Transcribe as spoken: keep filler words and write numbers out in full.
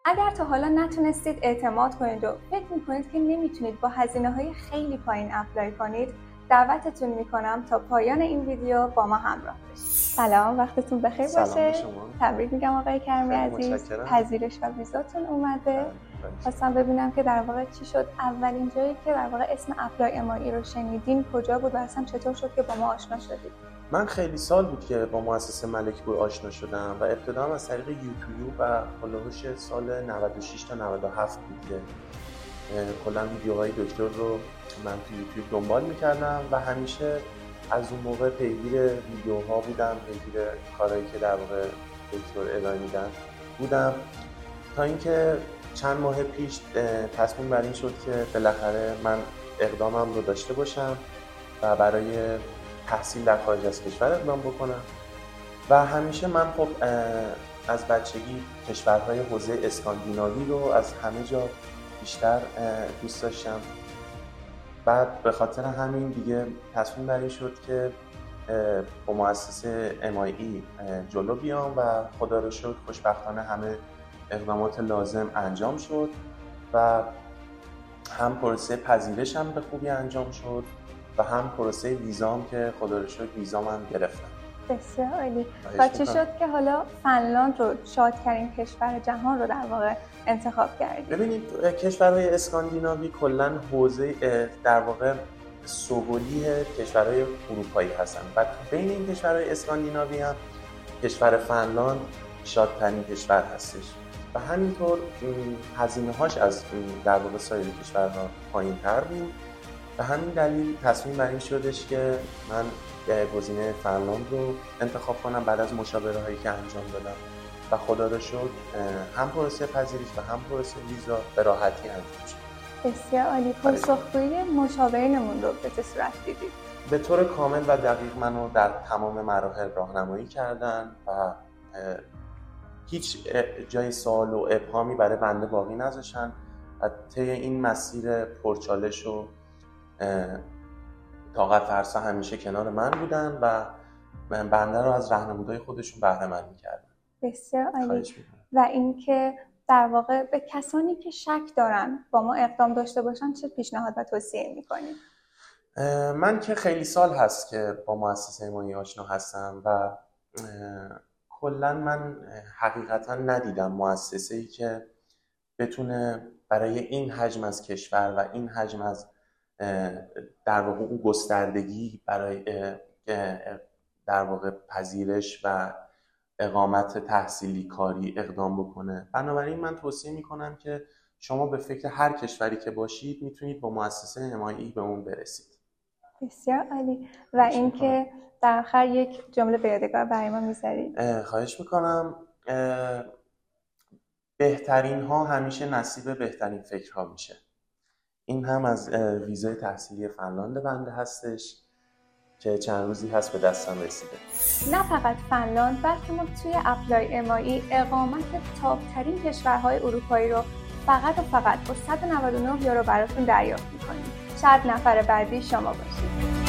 اگر تا حالا نتونستید اعتماد کنید و فکر میکنید که نمیتونید با هزینه‌های خیلی پایین اپلای کنید، دعوتتون میکنم تا پایان این ویدیو با ما همراه بشید. سلام، وقتتون بخیر باشه. تبریک میگم آقای کرمی عزیز، پذیرش و ویزاتون اومده. خواستم ببینم که در واقع چی شد، اولین جایی که در واقع اسم اپلای ام آی ای رو شنیدین کجا بود و اصلا چطور شد که با ما آشنا شدید؟ من خیلی سال بود که با مؤسسه ملک‌پور آشنا شدم و ابتدا از طریق یوتیوب و هولوش سال نود و شش تا نود و هفت بود که کلا ویدیوهای دکتر رو من تو یوتیوب دنبال می‌کردم و همیشه از اون موقع پیگیر ویدیوها بودم، پیگیر کارهایی که در واقع دکتر ارائه میدن بودم، تا اینکه چند ماه پیش تصمیم بر این شد که بالاخره من اقدامم رو داشته باشم و برای تحصیل در خارج از کشور اقدام بکنم. و همیشه من خب از بچگی کشورهای حوزه اسکاندیناوی رو از همه جا بیشتر دوست داشتم. بعد به خاطر همین دیگه تصمیم بر این شد که با مؤسسه ام آی ای جلو بیام و خدا رو شکر خوشبختانه همه اقدامات لازم انجام شد و هم پروسه پذیرشم به خوبی انجام شد و هم پروسه ویزام که خدا رو شکر ویزام هم گرفتم. بسیار عالی. و چی شد که حالا فنلاند رو شادترین کشور جهان رو در واقع انتخاب کردید؟ ببینید کشورهای اسکاندیناوی کلا حوزه در واقع سوگلی کشورهای اروپایی هستن و بین این کشورهای اسکاندیناوی هم کشور فنلاند شادترین کشور هستش و همینطور هزینه هاش از در واقع سایر کشورها پایین تر بود. به همین دلیل تصمیم بر این شدش که من گزینه فنلاند رو انتخاب کنم بعد از مشاوره هایی که انجام دادم و خدا رو شکر هم پروسه پذیرش و هم پروسه ویزا به راحتی انجام شد. بسیار عالی. پاسخگویی مشاورینمون رو به چه صورت دیدید؟ به طور کامل و دقیق منو در تمام مراحل راهنمایی کردن و هیچ جای سوال و ابهامی برای بنده باقی نذاشتن و طی این مسیر پرچالش و طاقت فرسا همیشه کنار من بودن و بنده رو از راهنمودهای خودشون بهره مند می‌کردن. بسیار عالی. و اینکه در واقع به کسانی که شک دارن با ما اقدام داشته باشن چه پیشنهاد و توصیه می‌کنید؟ من که خیلی سال هست که با مؤسسه ام آی ای آشنا هستم و کلا من حقیقتا ندیدم مؤسسه‌ای که بتونه برای این حجم از کشور و این حجم از در واقع اون گستردگی برای در واقع پذیرش و اقامت تحصیلی کاری اقدام بکنه. بنابراین من توصیه میکنم که شما به فکر هر کشوری که باشید میتونید با مؤسسه ام آی ای به اون برسید. بسیار عالی. و اینکه در آخر یک جمله به یادگار برای ما میذارید؟ خواهش میکنم. بهترین ها همیشه نصیب بهترین فکرها میشه. این هم از ویزای تحصیلی فنلاند بنده هستش که چند روزی هست به دستم رسیده. نه فقط فنلاند بلکه ما توی اپلای ام آی ای اقامت تاپ ترین کشورهای اروپایی رو فقط و فقط با صد و نود و نه یورو براتون دریافت می‌کنیم. شاید نفر بعدی شما باشید.